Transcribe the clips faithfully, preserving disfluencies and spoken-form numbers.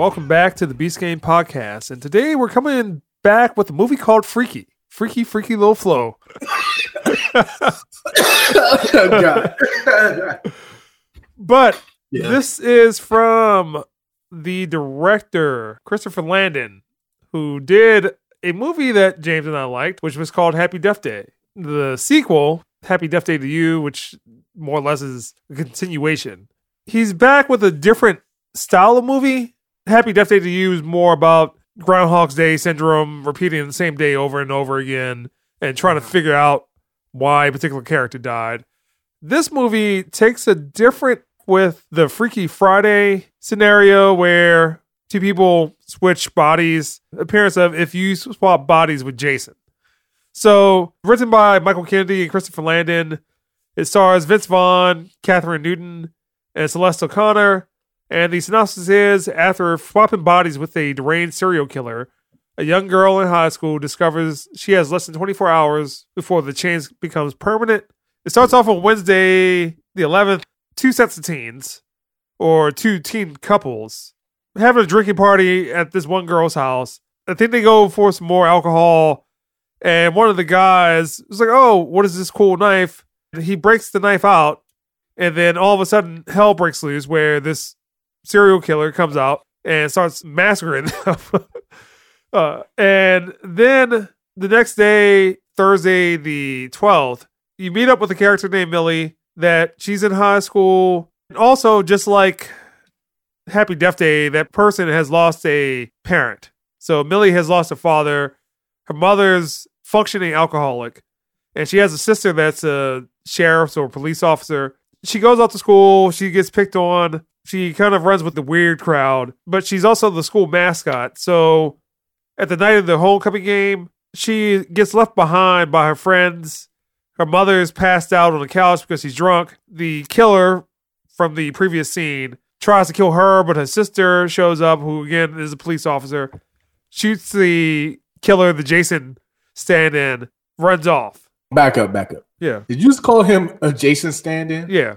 welcome back to the Beast Game Podcast. And today we're coming back with a movie called Freaky. Freaky, Freaky Low Flow. Oh, God. But Yeah. this is from the director, Christopher Landon, who did a movie that James and I liked, which was called Happy Death Day. The sequel, Happy Death Day to You, which more or less is a continuation. He's back with a different style of movie. Happy Death Day to You is more about Groundhog's Day syndrome, repeating the same day over and over again and trying to figure out why a particular character died. This movie takes a different with the Freaky Friday scenario where two people switch bodies. Appearance of if you swap bodies with Jason. So, written by Michael Kennedy and Christopher Landon, it stars Vince Vaughn, Catherine Newton, and Celeste O'Connor. And the synopsis is, after swapping bodies with a deranged serial killer, a young girl in high school discovers she has less than twenty-four hours before the change becomes permanent. It starts off on Wednesday, the eleventh. Two sets of teens, or two teen couples, having a drinking party at this one girl's house. I think they go for some more alcohol. And one of the guys was like, oh, what is this cool knife? And he breaks the knife out. And then all of a sudden, hell breaks loose where this serial killer comes out and starts massacring them. uh, and then the next day, Thursday the twelfth, you meet up with a character named Millie that she's in high school. And also, just like Happy Death Day, that person has lost a parent. So Millie has lost a father. Her mother's functioning alcoholic. And she has a sister that's a sheriff or police officer. She goes out to school. She gets picked on. She kind of runs with the weird crowd. But she's also the school mascot. So at the night of the homecoming game, she gets left behind by her friends. Her mother is passed out on the couch because she's drunk. The killer from the previous scene tries to kill her, but her sister shows up, who again is a police officer, shoots the killer, the Jason stand-in, runs off. Back up, back up. Yeah. Did you just call him a Jason stand-in? Yeah.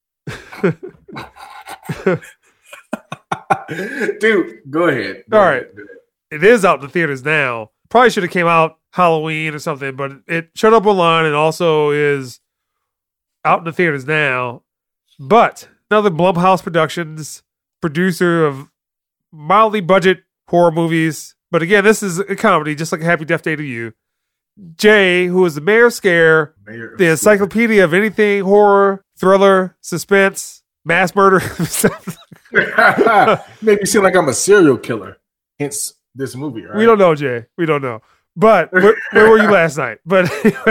Dude, go ahead. Go All ahead. right. It is out in the theaters now. Probably should have came out Halloween or something, but it showed up online and also is out in the theaters now. But another Blumhouse Productions, producer of mildly budget horror movies. But again, this is a comedy, just like Happy Death Day to You. Jay, who is the mayor of Scare, Mayor of the encyclopedia of anything horror, thriller, suspense, mass murder. Made me seem like I'm a serial killer. Hence this movie, right? We don't know, Jay. We don't know. But where, where were you last night? But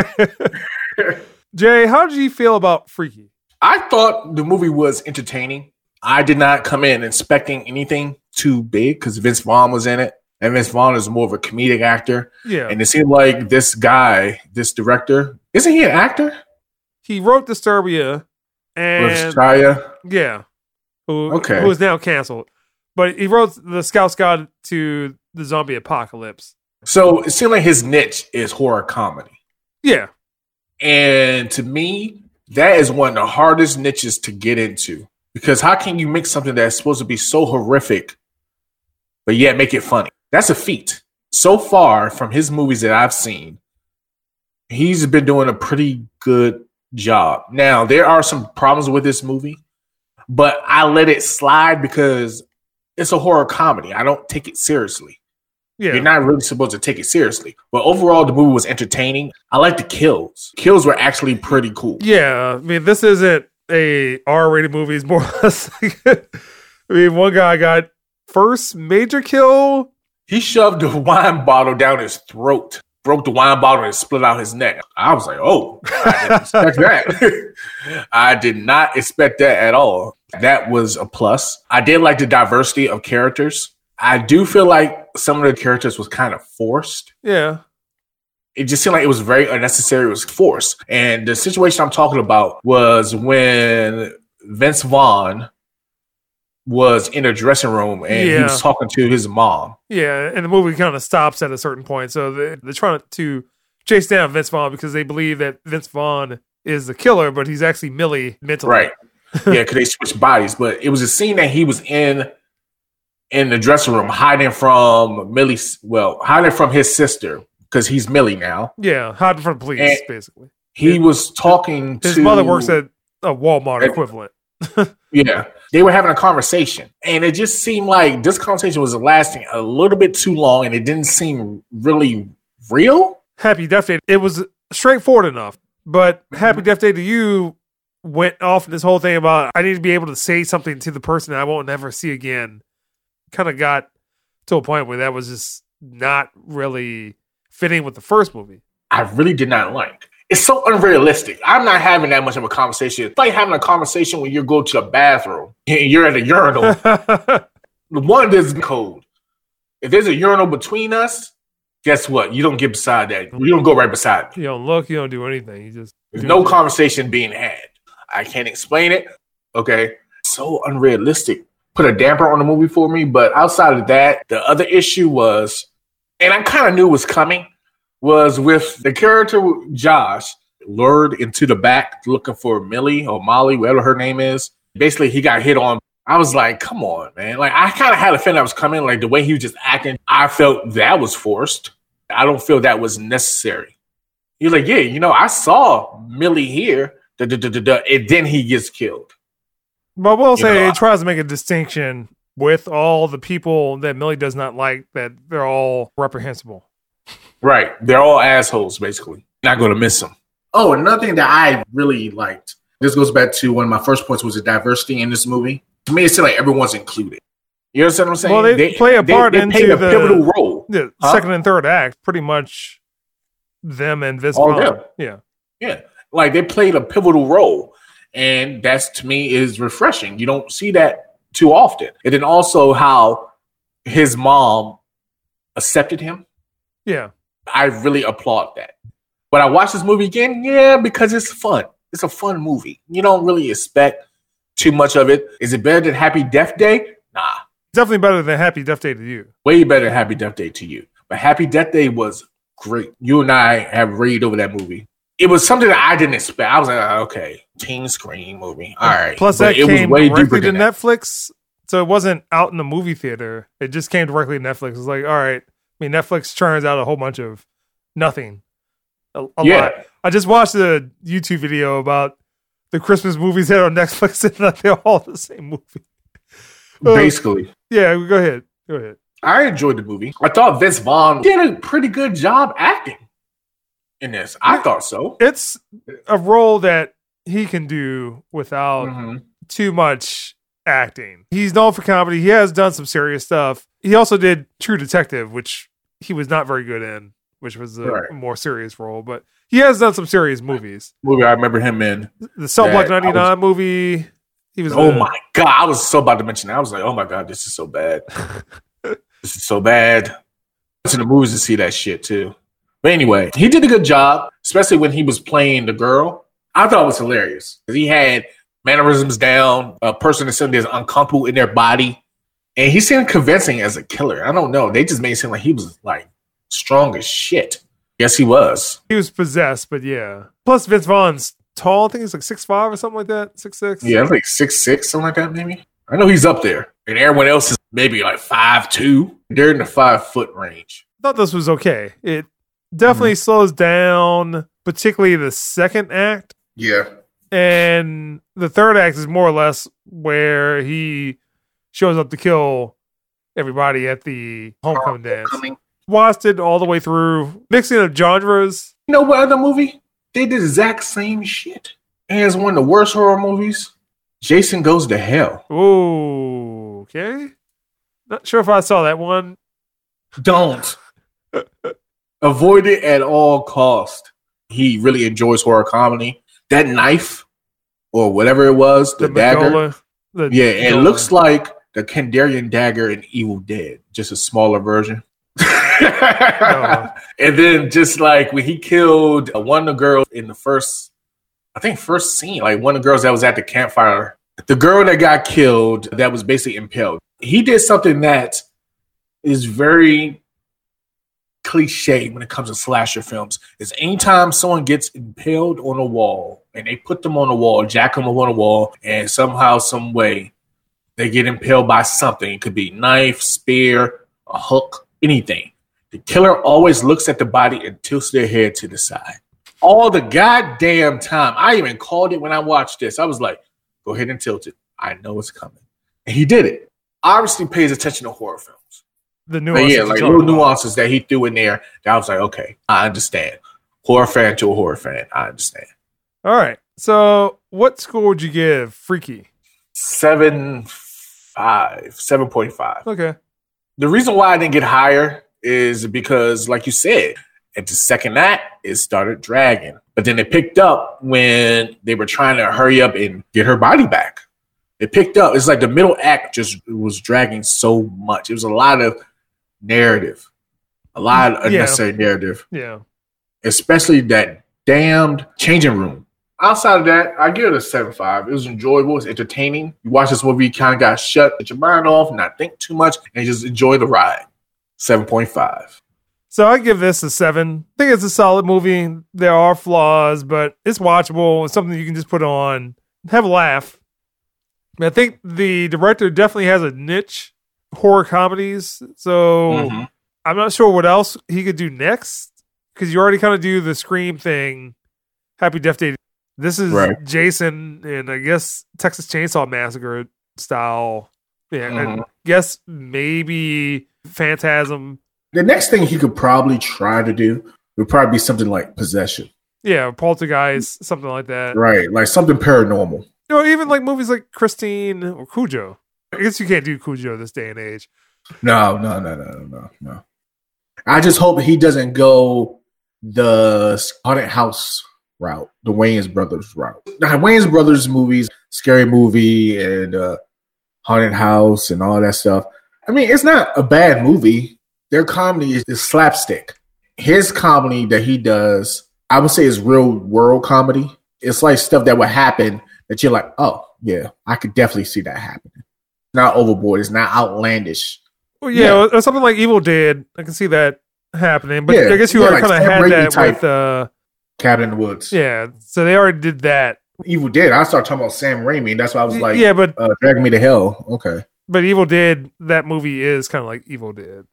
Jay, how did you feel about Freaky? I thought the movie was entertaining. I did not come in expecting anything too big because Vince Vaughn was in it. And Vince Vaughn is more of a comedic actor. Yeah. And it seemed like this guy, this director, isn't he an actor? He wrote Disturbia and With Shia? yeah, who, Okay. who is now canceled. But he wrote The Scout's Guide to the Zombie Apocalypse. So it seemed like his niche is horror comedy. Yeah. And to me, that is one of the hardest niches to get into. Because how can you make something that's supposed to be so horrific, but yet make it funny? That's a feat. So far from his movies that I've seen, he's been doing a pretty good job. Now, there are some problems with this movie, but I let it slide because it's a horror comedy. I don't take it seriously. Yeah. You're not really supposed to take it seriously. But overall, the movie was entertaining. I like the kills. Kills were actually pretty cool. Yeah. I mean, this isn't a R-rated movie. It's more or less like, I mean, one guy got first major kill. He shoved a wine bottle down his throat, broke the wine bottle and split out his neck. I was like, oh, I didn't expect that. I did not expect that at all. That was a plus. I did like the diversity of characters. I do feel like some of the characters was kind of forced. Yeah. It just seemed like it was very unnecessary. It was forced. And the situation I'm talking about was when Vince Vaughn was in a dressing room and Yeah. he was talking to his mom. Yeah, and the movie kind of stops at a certain point. So they, they're trying to chase down Vince Vaughn because they believe that Vince Vaughn is the killer, but he's actually Millie mentally. Right. Yeah, because they switched bodies. But it was a scene that he was in in the dressing room, hiding from Millie. Well, hiding from his sister because he's Millie now. Yeah, hiding from the police, and basically. He yeah. was talking his to... His mother works at a Walmart at, equivalent. Yeah. They were having a conversation. And it just seemed like this conversation was lasting a little bit too long, and it didn't seem really real. Happy Death Day. It was straightforward enough. But Happy Death Day to You went off in this whole thing about I need to be able to say something to the person that I won't never see again. Kind of got to a point where that was just not really fitting with the first movie. I really did not like. It's so unrealistic. I'm not having that much of a conversation. It's like having a conversation when you go to the bathroom and you're at a urinal. The one that's cold. If there's a urinal between us, guess what? You don't get beside that. You don't go right beside me. You don't look. You don't do anything. You just There's no conversation being had. I can't explain it. Okay. So unrealistic. Put a damper on the movie for me. But outside of that, the other issue was, and I kind of knew it was coming, was with the character Josh lured into the back looking for Millie or Molly, whatever her name is. Basically, he got hit on. I was like, come on, man. Like, I kind of had a feeling that was coming. Like, the way he was just acting, I felt that was forced. I don't feel that was necessary. He's like, yeah, you know, I saw Millie here, da, da, da, da, da, and then he gets killed. But we'll say know, it tries to make a distinction with all the people that Millie does not like, that they're all reprehensible. Right. They're all assholes, basically. Not going to miss them. Oh, another thing that I really liked. This goes back to one of my first points was the diversity in this movie. To me, it seemed like everyone's included. You understand what I'm saying? Well, they, they play a part they, they into a the pivotal role. The huh? second and third act, pretty much them and Vince All Vaughn. them. Yeah. Yeah. Like they played a pivotal role. And that's, to me, is refreshing. You don't see that too often. And then also how his mom accepted him. Yeah. I really applaud that. When I watch this movie again, yeah, because it's fun. It's a fun movie. You don't really expect too much of it. Is it better than Happy Death Day? Nah. Definitely better than Happy Death Day to You. Way better than Happy Death Day to You. But Happy Death Day was great. You and I have raved over that movie. It was something that I didn't expect. I was like, okay, teen screen movie. All right. Plus, but that it came was way directly to that. Netflix. So it wasn't out in the movie theater. It just came directly to Netflix. It was like, all right. I mean, Netflix churns out a whole bunch of nothing. A, a yeah. lot. I just watched a YouTube video about the Christmas movies that are on Netflix, and like they're all the same movie. Basically. Uh, yeah, go ahead. Go ahead. I enjoyed the movie. I thought Vince Vaughn did a pretty good job acting in this. I yeah. thought so. It's a role that he can do without mm-hmm. too much acting. He's known for comedy. He has done some serious stuff. He also did True Detective, which he was not very good in, which was a right. more serious role. But he has done some serious movies. Movie I remember him in. The Cell Block ninety-nine was, movie. He was. Oh a, my God. I was so about to mention that. I was like, oh my God, this is so bad. This is so bad. I went to the movies to see that shit too. But anyway, he did a good job, especially when he was playing the girl. I thought it was hilarious. He had mannerisms down, a person that said there's uncomfortable in their body. And he seemed convincing as a killer. I don't know. They just made it seem like he was like strong as shit. Yes, he was. He was possessed, but yeah. Plus, Vince Vaughn's tall. I think he's like six five or something like that. six six Yeah, like six six, something like that, maybe. I know he's up there. And everyone else is maybe like five two. They're in the five foot range. I thought this was okay. It definitely mm-hmm. slows down, particularly the second act. Yeah. And the third act is more or less where he shows up to kill everybody at the homecoming dance. Homecoming. Watched it all the way through, mixing of genres. You know what other movie? They did the exact same shit. And it's one of the worst horror movies. Jason Goes to Hell. Ooh, okay. Not sure if I saw that one. Don't. Avoid it at all cost. He really enjoys horror comedy. That knife, or whatever it was, the, the dagger. Magola, the yeah, it Magola. Looks like the Kandarian dagger in Evil Dead, just a smaller version. oh. And then just like when he killed one of the girls in the first, I think first scene, like one of the girls that was at the campfire, the girl that got killed that was basically impaled. He did something that is very cliche when it comes to slasher films. Is anytime someone gets impaled on a wall and they put them on a wall, jack them up on a wall, and somehow, some way, They get impaled by something. It could be knife, spear, a hook, anything. The killer always looks at the body and tilts their head to the side. All the goddamn time. I even called it when I watched this. I was like, go ahead and tilt it. I know it's coming. And he did it. Obviously pays attention to horror films. The nuances. Yeah, like little nuances that he threw in there that I was like, okay, I understand. Horror fan to a horror fan. I understand. All right. So what score would you give Freaky? Seven, five, seven point five. Okay. The reason why I didn't get higher is because, like you said, at the second act, it started dragging. But then it picked up when they were trying to hurry up and get her body back. It picked up. It's like the middle act just was dragging so much. It was a lot of narrative, a lot of unnecessary yeah. narrative. Yeah. Especially that damned changing room. Outside of that, I give it a seven five. It was enjoyable. It's entertaining. You watch this movie, you kind of got shut, get your mind off, not think too much, and just enjoy the ride. seven point five. So I give this a seven. I think it's a solid movie. There are flaws, but it's watchable. It's something you can just put on, have a laugh. I think the director definitely has a niche, horror comedies. So mm-hmm. I'm not sure what else he could do next, because you already kind of do the Scream thing, Happy Death Day. This is right. Jason and I guess Texas Chainsaw Massacre style. Yeah, mm-hmm. I guess maybe Phantasm. The next thing he could probably try to do would probably be something like Possession. Yeah, Poltergeist, something like that. Right, like something paranormal. You know, even like movies like Christine or Cujo. I guess you can't do Cujo this day and age. No, no, no, no, no, no. I just hope he doesn't go the haunted house route, the Wayans Brothers route. Now, Wayans Brothers movies, Scary Movie and uh, Haunted House and all that stuff. I mean, it's not a bad movie. Their comedy is, is slapstick. His comedy that he does, I would say, is real world comedy. It's like stuff that would happen that you're like, oh, yeah, I could definitely see that happening. Not overboard. It's not outlandish. Well, yeah, yeah. Or something like Evil Dead. I can see that happening. But yeah, I guess you yeah, already like kind of had that with uh, Cabin in the Woods. Yeah, so they already did that. Evil Dead. I started talking about Sam Raimi. That's why I was like, yeah, but uh, Dragging Me to Hell. Okay. But Evil Dead, that movie is kind of like Evil Dead.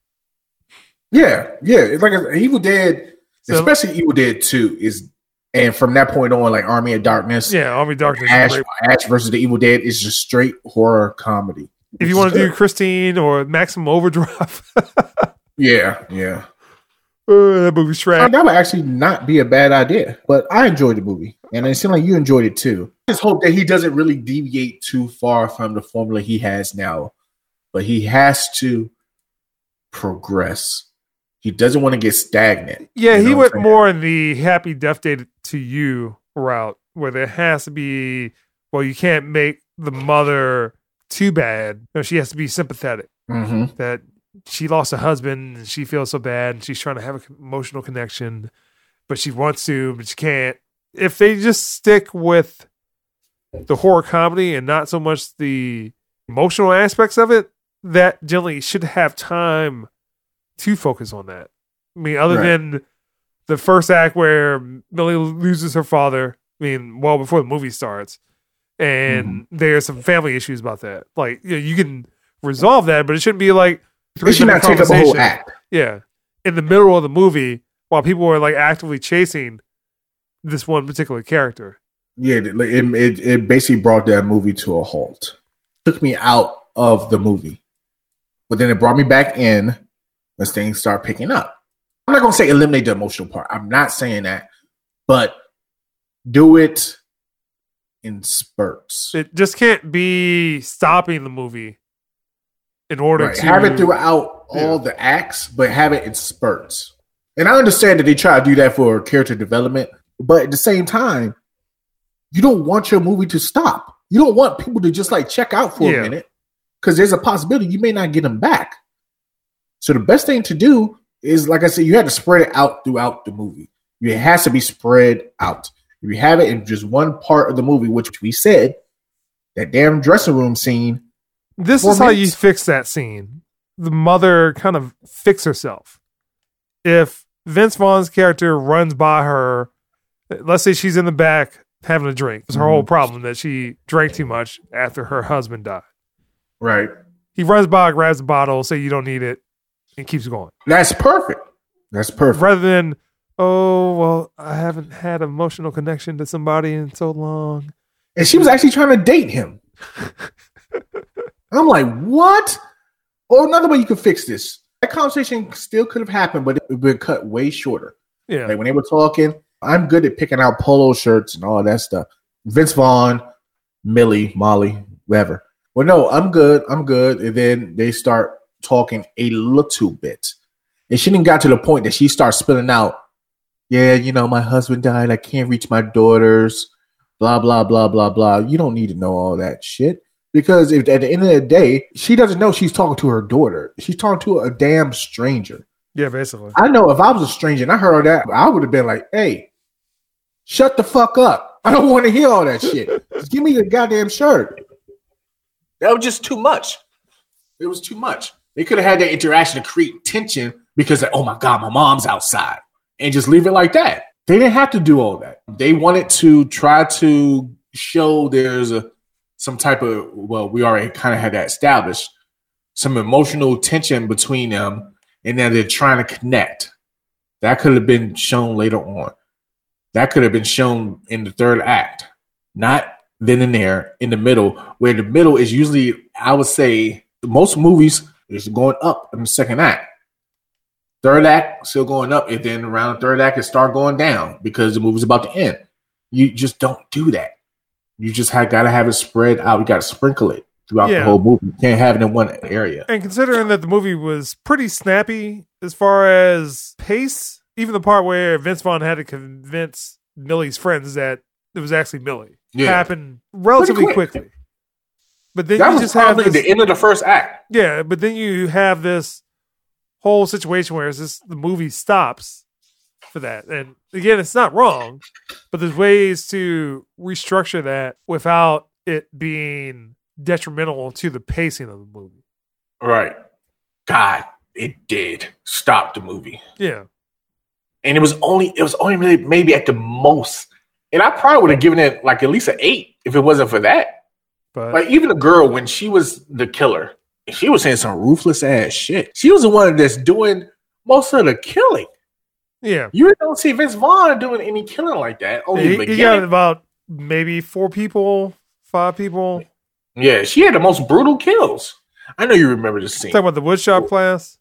Yeah, yeah. It's like a, Evil Dead, so, especially Evil Dead two, is, and from that point on, like Army of Darkness. Yeah, Army of Darkness. Ash, Ash versus the Evil Dead is just straight horror comedy. If you want to do Christine or Maximum Overdrive. yeah, yeah. Uh, that movie's trash. That would actually not be a bad idea, but I enjoyed the movie, and it seemed like you enjoyed it too. I just hope that he doesn't really deviate too far from the formula he has now, but he has to progress. He doesn't want to get stagnant. Yeah, you know he went more in the Happy Death Day to You route, where there has to be, well, you can't make the mother too bad. No, she has to be sympathetic. Mm-hmm. That she lost a husband and she feels so bad and she's trying to have an emotional connection, but she wants to, but she can't. If they just stick with the horror comedy and not so much the emotional aspects of it, that generally should have time to focus on that. I mean, other right. than the first act where Millie loses her father, I mean, well before the movie starts, and mm-hmm. there's some family issues about that. Like, you know, you can resolve that, but it shouldn't be like three should not take up a whole act. Yeah, in the middle of the movie, while people are like actively chasing this one particular character. Yeah, it it, it basically brought that movie to a halt. Took me out of the movie, but then it brought me back in. As things start picking up. I'm not going to say eliminate the emotional part. I'm not saying that. But do it in spurts. It just can't be stopping the movie in order right. to... Have it throughout yeah. all the acts, but have it in spurts. And I understand that they try to do that for character development. But at the same time, you don't want your movie to stop. You don't want people to just like check out for yeah. a minute. Because there's a possibility you may not get them back. So the best thing to do is, like I said, you have to spread it out throughout the movie. It has to be spread out. If you have it in just one part of the movie, which we said, that damn dressing room scene. This is how you fix that scene. The mother kind of fix herself. If Vince Vaughn's character runs by her, let's say she's in the back having a drink. It's her mm-hmm. whole problem that she drank too much after her husband died. Right. He runs by, grabs the bottle, say you don't need it, and keeps going. That's perfect. That's perfect. Rather than, oh, well, I haven't had an emotional connection to somebody in so long. And she was actually trying to date him. I'm like, what? Or another way you could fix this. That conversation still could have happened, but it would have been cut way shorter. Yeah. Like when they were talking, I'm good at picking out polo shirts and all that stuff. Vince Vaughn, Millie, Molly, whatever. Well, no, I'm good. I'm good. And then they start talking a little bit. And she didn't got to the point that she starts spilling out, yeah, you know, my husband died. I can't reach my daughters. Blah, blah, blah, blah, blah. You don't need to know all that shit. Because if at the end of the day, she doesn't know she's talking to her daughter. She's talking to a damn stranger. Yeah, basically. I know if I was a stranger and I heard that, I would have been like, hey, shut the fuck up. I don't want to hear all that shit. Just give me the goddamn shirt. That was just too much. It was too much. They could have had that interaction to create tension because, like, oh my God, my mom's outside. And just leave it like that. They didn't have to do all that. They wanted to try to show there's a some type of, well, we already kind of had that established, some emotional tension between them, and then they're trying to connect. That could have been shown later on. That could have been shown in the third act, not then and there in the middle, where the middle is usually, I would say, most movies is going up in the second act. Third act still going up, and then around the third act it start going down because the movie's about to end. You just don't do that. You just have got to have it spread out. You got to sprinkle it throughout yeah. the whole movie. You can't have it in one area. And considering that the movie was pretty snappy as far as pace, even the part where Vince Vaughn had to convince Millie's friends that it was actually Millie yeah. happened relatively quick. quickly. But then that you was just have probably this, the end of the first act. Yeah, but then you have this whole situation where it's just the movie stops for that. And again, it's not wrong, but there's ways to restructure that without it being detrimental to the pacing of the movie. Right. God, it did stop the movie. Yeah. And it was only it was only really maybe at the most. And I probably would have given it like at least an eight if it wasn't for that. But like even the girl, when she was the killer, she was saying some ruthless ass shit. She was the one that's doing most of the killing. Yeah. You don't see Vince Vaughn doing any killing like that. Only he, he got about maybe four people, five people. Yeah, she had the most brutal kills. I know you remember this scene. Talking about the woodshop class?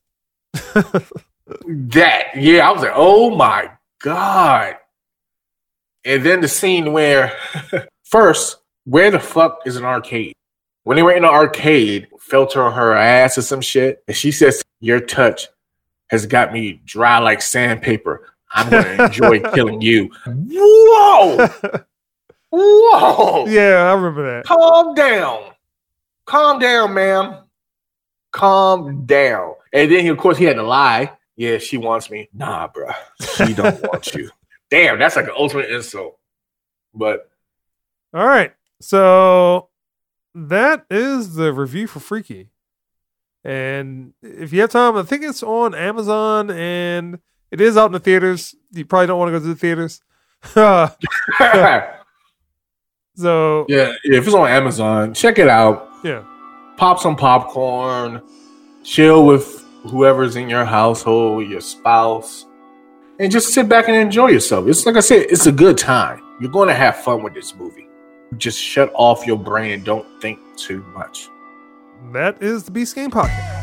That, yeah, I was like, oh my God. And then the scene where, first, where the fuck is an arcade? When they were in the arcade, felt her on her ass or some shit, and she says, your touch has got me dry like sandpaper. I'm going to enjoy killing you. Whoa! Whoa! Yeah, I remember that. Calm down. Calm down, ma'am. Calm down. And then, of course, he had to lie. Yeah, she wants me. Nah, bro. She don't want you. Damn, that's like an ultimate insult. But. All right. So that is the review for Freaky. And if you have time, I think it's on Amazon and it is out in the theaters. You probably don't want to go to the theaters. so yeah, if it's on Amazon, check it out. Yeah. Pop some popcorn. Chill with whoever's in your household, your spouse. And just sit back and enjoy yourself. It's like I said, it's a good time. You're going to have fun with this movie. Just shut off your brain and don't think too much. That is the Beast Game Podcast.